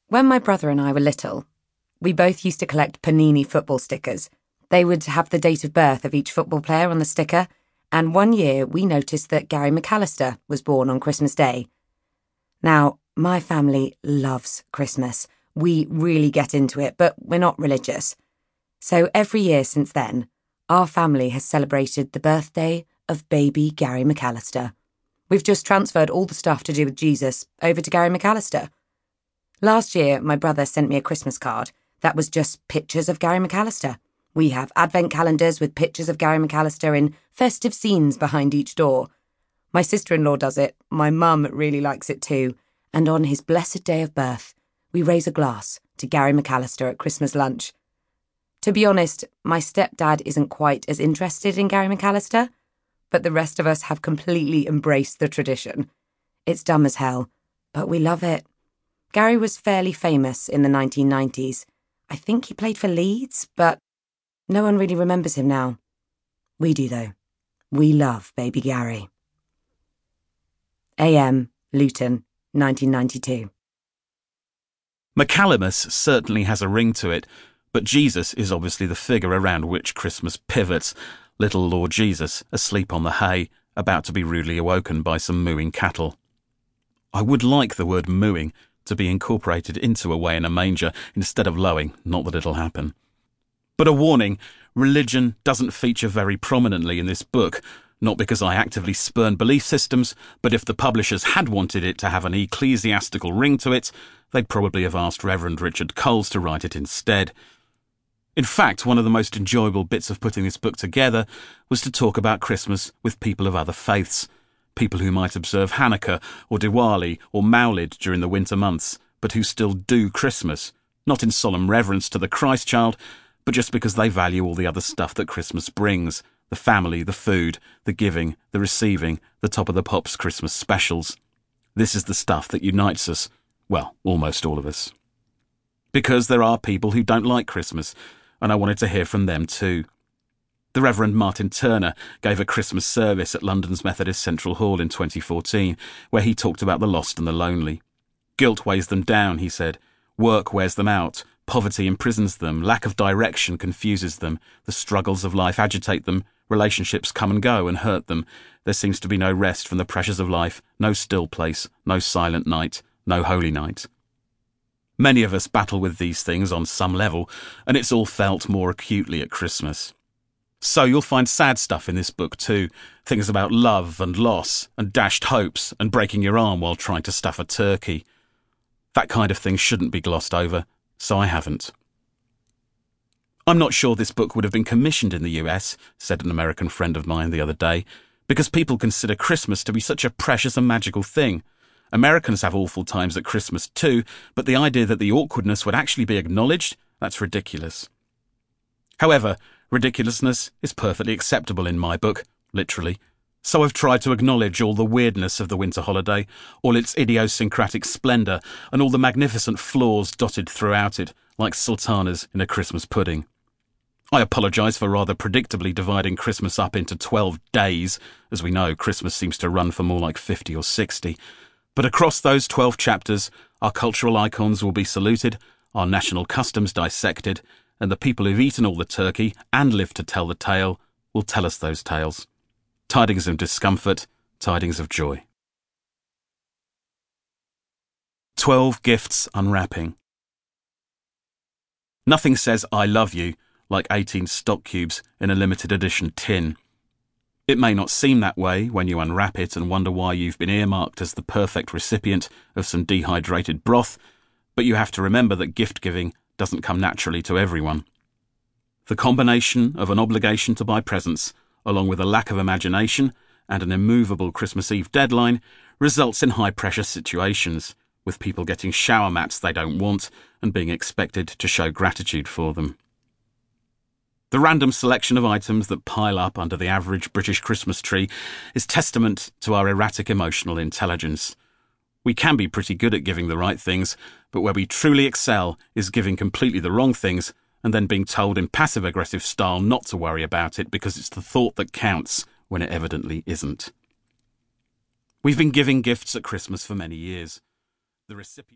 When my brother and I were little, we both used to collect Panini football stickers. They would have the date of birth of each football player on the sticker, and one year we noticed that Gary McAllister was born on Christmas Day. Now, my family loves Christmas. We really get into it, but we're not religious. So every year since then, our family has celebrated the birthday of baby Gary McAllister. We've just transferred all the stuff to do with Jesus over to Gary McAllister. Last year, my brother sent me a Christmas card that was just pictures of Gary McAllister. We have advent calendars with pictures of Gary McAllister in festive scenes behind each door. My sister-in-law does it, my mum really likes it too, and on his blessed day of birth, we raise a glass to Gary McAllister at Christmas lunch. To be honest, my stepdad isn't quite as interested in Gary McAllister, but the rest of us have completely embraced the tradition. It's dumb as hell, but we love it. Gary was fairly famous in the 1990s. I think he played for Leeds, but no one really remembers him now. We do, though. We love baby Gary. A.M., Luton, 1992. McCallum certainly has a ring to it, but Jesus is obviously the figure around which Christmas pivots. Little Lord Jesus, asleep on the hay, about to be rudely awoken by some mooing cattle. I would like the word mooing to be incorporated into Away in a Manger instead of lowing, not that it'll happen. But a warning, religion doesn't feature very prominently in this book, not because I actively spurn belief systems, but if the publishers had wanted it to have an ecclesiastical ring to it, they'd probably have asked Reverend Richard Coles to write it instead. In fact, one of the most enjoyable bits of putting this book together was to talk about Christmas with people of other faiths, people who might observe Hanukkah or Diwali or Mawlid during the winter months, but who still do Christmas, not in solemn reverence to the Christ child, but just because they value all the other stuff that Christmas brings, the family, the food, the giving, the receiving, the Top of the Pops Christmas specials. This is the stuff that unites us, well, almost all of us. Because there are people who don't like Christmas, and I wanted to hear from them too. The Reverend Martin Turner gave a Christmas service at London's Methodist Central Hall in 2014, where he talked about the lost and the lonely. Guilt weighs them down, he said. Work wears them out. Poverty imprisons them. Lack of direction confuses them. The struggles of life agitate them. Relationships come and go and hurt them. There seems to be no rest from the pressures of life, no still place, no silent night, no holy night. Many of us battle with these things on some level, and it's all felt more acutely at Christmas. So you'll find sad stuff in this book too, things about love and loss and dashed hopes and breaking your arm while trying to stuff a turkey. That kind of thing shouldn't be glossed over, so I haven't. I'm not sure this book would have been commissioned in the US, said an American friend of mine the other day, because people consider Christmas to be such a precious and magical thing. Americans have awful times at Christmas too, but the idea that the awkwardness would actually be acknowledged, that's ridiculous. However, ridiculousness is perfectly acceptable in my book, literally. So I've tried to acknowledge all the weirdness of the winter holiday, all its idiosyncratic splendour, and all the magnificent flaws dotted throughout it, like sultanas in a Christmas pudding. I apologise for rather predictably dividing Christmas up into 12 days. As we know, Christmas seems to run for more like 50 or 60. But across those 12 chapters, our cultural icons will be saluted, our national customs dissected, and the people who've eaten all the turkey and lived to tell the tale will tell us those tales. Tidings of discomfort, tidings of joy. 12 Gifts Unwrapping. Nothing says I love you like 18 stock cubes in a limited edition tin. It may not seem that way when you unwrap it and wonder why you've been earmarked as the perfect recipient of some dehydrated broth, but you have to remember that gift-giving doesn't come naturally to everyone. The combination of an obligation to buy presents, along with a lack of imagination and an immovable Christmas Eve deadline, results in high-pressure situations, with people getting shower mats they don't want and being expected to show gratitude for them. The random selection of items that pile up under the average British Christmas tree is testament to our erratic emotional intelligence. We can be pretty good at giving the right things, but where we truly excel is giving completely the wrong things and then being told in passive-aggressive style not to worry about it because it's the thought that counts when it evidently isn't. We've been giving gifts at Christmas for many years. The recipient